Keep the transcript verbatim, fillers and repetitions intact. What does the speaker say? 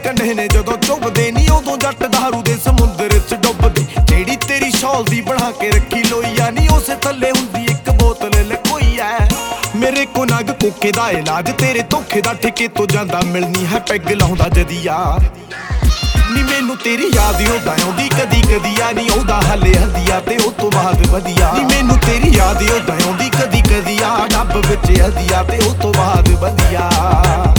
ਕੰਢੇ ਨੇ ਜਦੋਂ ਚੁੱਭਦੇ ਨੀ ਉਦੋਂ ਜੱਟ ਦਾਰੂ ਦੇ ਸਮੁੰਦਰ ਚ ਡੁੱਬਦੇ। ਜਿਹੜੀ ਤੇਰੀ ਸ਼ੌਲ ਦੀ ਬਣਾ ਕੇ ਰੱਖੀ ਲੋਈਆ ਨੀ ਉਸੇ ਥੱਲੇ ਹੁੰਦੀ ਇੱਕ ਬੋਤਲ ਲਕੋਈ ਐ। ਮੇਰੇ ਕੋ ਨਗ ਕੋਕੇ ਦਾ ਇਲਾਜ ਤੇਰੇ ਧੋਖੇ ਦਾ ਠੇਕੇ ਤੋਂ ਜਾਂਦਾ ਮਿਲਣੀ ਹੈ ਪੈਗ ਲਾਉਂਦਾ ਜਦੀਆ ਨੀ। ਮੈਨੂੰ ਤੇਰੀ ਯਾਦ ਉਦਾਂ ਆਉਂਦੀ ਕਦੀ ਕਦੀ ਆ ਨੀ ਆਉਂਦਾ ਹਲੇ ਹਦੀਆ ਤੇ ਉਹ ਤੋਂ ਬਾਅਦ ਵਧੀਆ ਨੀ। ਮੈਨੂੰ ਤੇਰੀ ਯਾਦ ਉਦਾਂ ਆਉਂਦੀ ਕਦੀ ਕਦੀ ਆ ਡੱਬ ਵਿੱਚ ਹਦੀਆ ਤੇ ਉਹ ਤੋਂ ਬਾਅਦ ਵਧੀਆ।